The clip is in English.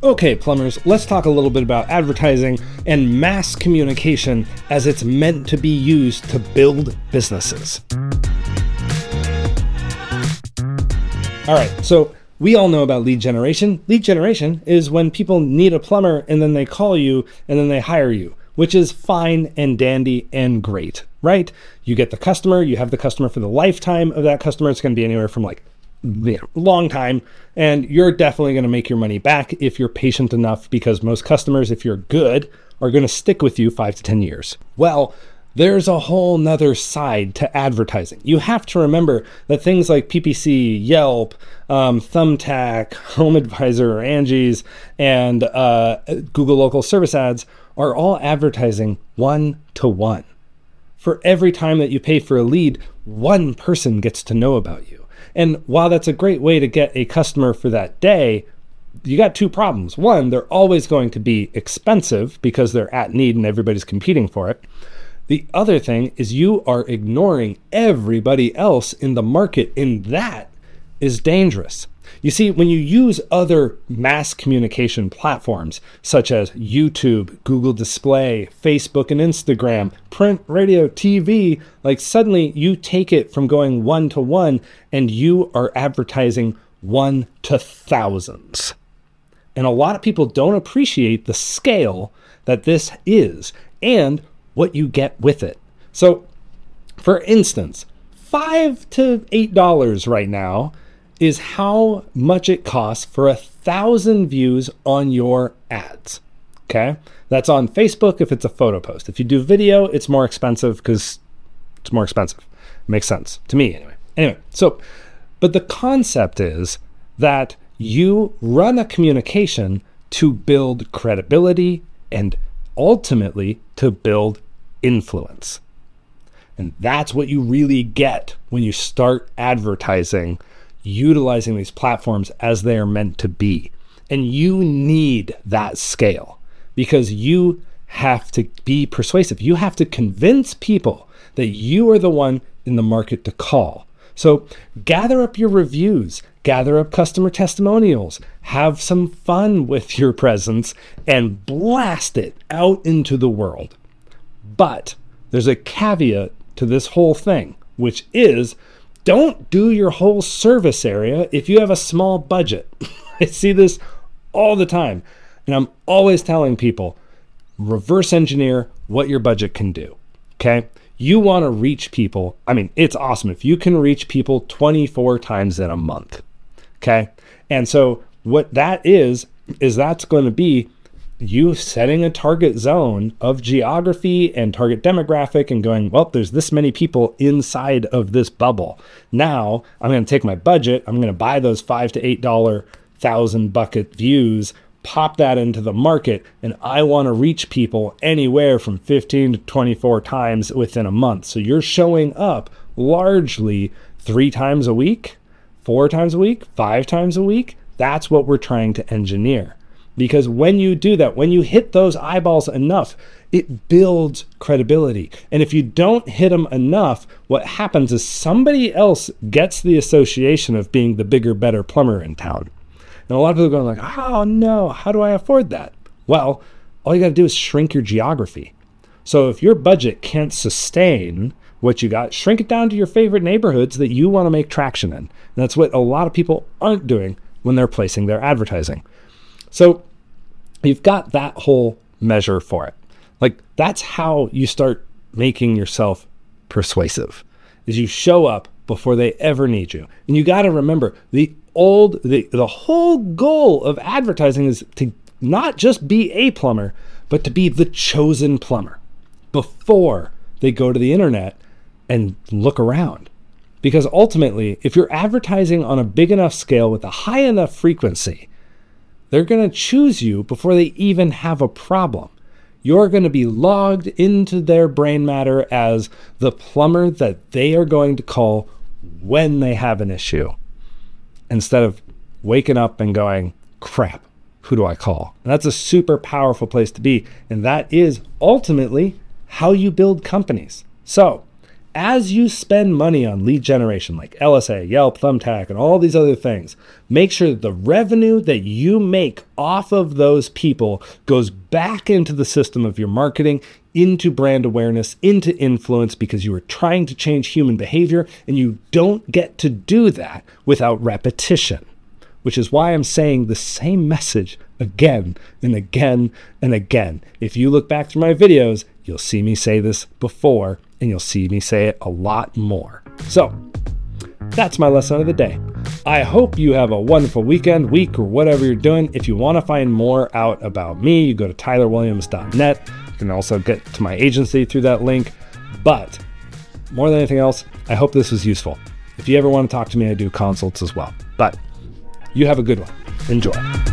Okay, plumbers, let's talk a little bit about advertising and mass communication as it's meant to be used to build businesses. All right, so we all know about lead generation. Lead generation is when people need a plumber and then they call you and then they hire you, which is fine and dandy and great, right? You get the customer, you have the customer for the lifetime of that customer. It's going to be anywhere from long time, and you're definitely going to make your money back if you're patient enough, because most customers, if you're good, are going to stick with you 5 to 10 years. Well, there's a whole nother side to advertising. You have to remember that things like PPC, Yelp, Thumbtack, HomeAdvisor, or Angie's, and Google Local Service Ads are all advertising one-to-one. For every time that you pay for a lead, one person gets to know about you. And while that's a great way to get a customer for that day, you got two problems. One, they're always going to be expensive because they're at need and everybody's competing for it. The other thing is you are ignoring everybody else in the market, and that is dangerous. You see, when you use other mass communication platforms such as YouTube, Google Display, Facebook and Instagram, print, radio, TV, suddenly you take it from going one-to-one and you are advertising one to thousands. And a lot of people don't appreciate the scale that this is and what you get with it. So, for instance, $5 to $8 right now is how much it costs for 1,000 views on your ads. Okay? That's on Facebook if it's a photo post. If you do video, it's more expensive because it's more expensive. It makes sense to me anyway. But the concept is that you run a communication to build credibility and ultimately to build influence. And that's what you really get when you start advertising utilizing these platforms as they are meant to be. And you need that scale because you have to be persuasive. You have to convince people that you are the one in the market to call. So gather up your reviews, gather up customer testimonials, have some fun with your presence, and blast it out into the world. But there's a caveat to this whole thing, which is don't do your whole service area if you have a small budget. I see this all the time. And I'm always telling people, reverse engineer what your budget can do. Okay? You want to reach people. I mean, it's awesome if you can reach people 24 times in a month. Okay? And so what that is that's going to be you setting a target zone of geography and target demographic and going, well, there's this many people inside of this bubble. Now I'm going to take my budget. I'm going to buy those $5 to $8 1,000 bucket views, pop that into the market, and I want to reach people anywhere from 15 to 24 times within a month. So you're showing up largely 3 times a week, 4 times a week, 5 times a week. That's what we're trying to engineer. Because when you do that, when you hit those eyeballs enough, it builds credibility. And if you don't hit them enough, what happens is somebody else gets the association of being the bigger, better plumber in town. And a lot of people are going oh no, how do I afford that? Well, all you got to do is shrink your geography. So if your budget can't sustain what you got, shrink it down to your favorite neighborhoods that you want to make traction in. And that's what a lot of people aren't doing when they're placing their advertising. So you've got that whole measure for it. That's how you start making yourself persuasive, is you show up before they ever need you. And you got to remember the whole goal of advertising is to not just be a plumber, but to be the chosen plumber before they go to the internet and look around. Because ultimately, if you're advertising on a big enough scale with a high enough frequency, they're going to choose you before they even have a problem. You're going to be logged into their brain matter as the plumber that they are going to call when they have an issue, instead of waking up and going, crap, who do I call? And that's a super powerful place to be. And that is ultimately how you build companies. So as you spend money on lead generation like LSA, Yelp, Thumbtack, and all these other things, make sure that the revenue that you make off of those people goes back into the system of your marketing, into brand awareness, into influence, because you are trying to change human behavior, and you don't get to do that without repetition, which is why I'm saying the same message again and again and again. If you look back through my videos, you'll see me say this before, and you'll see me say it a lot more. So that's my lesson of the day. I hope you have a wonderful weekend, week, or whatever you're doing. If you want to find more out about me, you go to tylerwilliams.net. You can also get to my agency through that link. But more than anything else, I hope this was useful. If you ever want to talk to me, I do consults as well. But you have a good one. Enjoy.